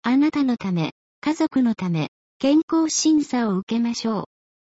あなたのため、家族のため、健康審査を受けましょう。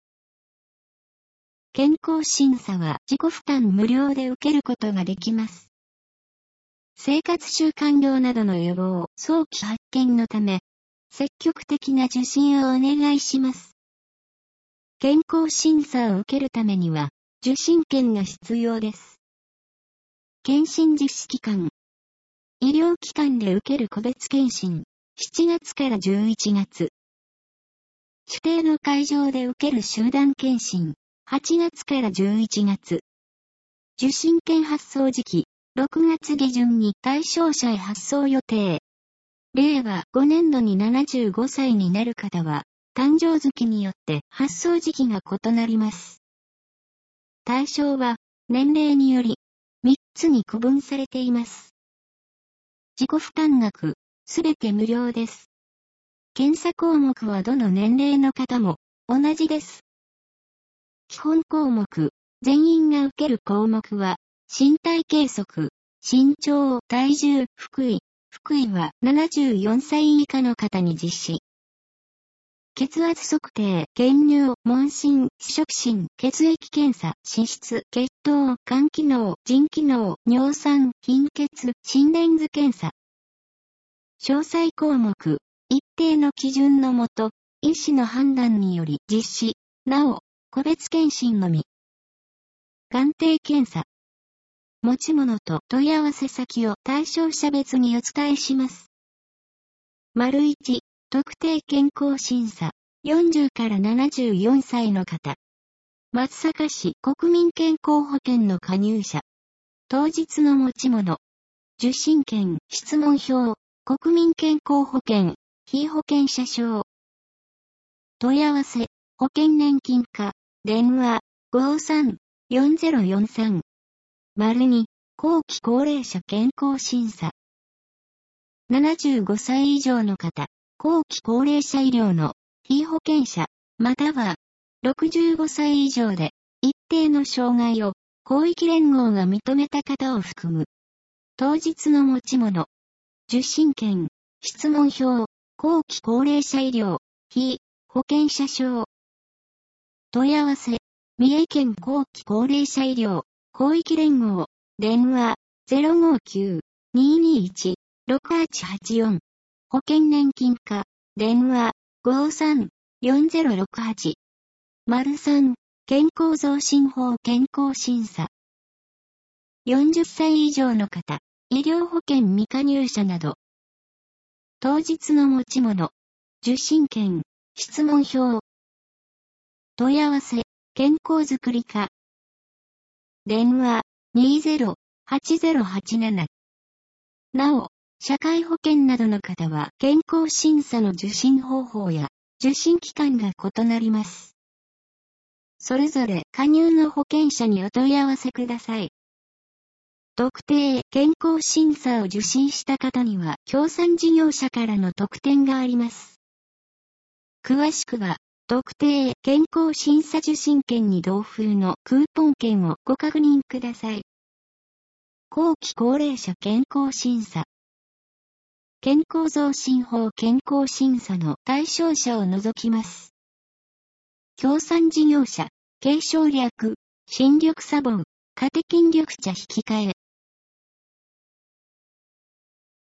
健康審査は自己負担無料で受けることができます。生活習慣病などの予防、早期発見のため、積極的な受診をお願いします。健康審査を受けるためには、受診券が必要です。検診実施期間。医療機関で受ける個別検診、7月から11月。指定の会場で受ける集団検診、8月から11月。受診券発送時期、6月下旬に対象者へ発送予定。令和5年度に75歳になる方は、誕生月によって発送時期が異なります。対象は、年齢により、3つに区分されています。自己負担額、すべて無料です。検査項目はどの年齢の方も同じです。基本項目、全員が受ける項目は、身体計測、身長、体重、腹囲は74歳以下の方に実施。血圧測定、検尿、問診、触診、血液検査、脂質、血糖、肝機能、腎機能、尿酸、貧血、心電図検査。詳細項目、一定の基準のもと、医師の判断により実施。なお、個別検診のみ。眼底検査。持ち物と問い合わせ先を対象者別にお伝えします。1、特定健康審査。40から74歳の方。松阪市国民健康保険の加入者。当日の持ち物。受診券、質問票、国民健康保険、被保険者証。問い合わせ、保険年金課、電話、53-4043。2、後期高齢者健康審査。75歳以上の方、後期高齢者医療の被保険者、または65歳以上で一定の障害を広域連合が認めた方を含む。当日の持ち物。受診券、質問票、後期高齢者医療、被保険者証。問い合わせ、三重県後期高齢者医療、広域連合、電話、059-221-6884。保険年金課、電話、53-4068。3、健康増進法健康審査。40歳以上の方、医療保険未加入者など。当日の持ち物、受診券、質問票。問い合わせ、健康づくり課。電話、20-8087。なお、社会保険などの方は健康審査の受診方法や受診期間が異なります。それぞれ加入の保険者にお問い合わせください。特定健康審査を受診した方には協賛事業者からの特典があります。詳しくは、特定健康審査受診券に同封のクーポン券をご確認ください。後期高齢者健康審査。健康増進法健康審査の対象者を除きます。協賛事業者、継承略、新緑サボン、カテキン緑茶引き換え。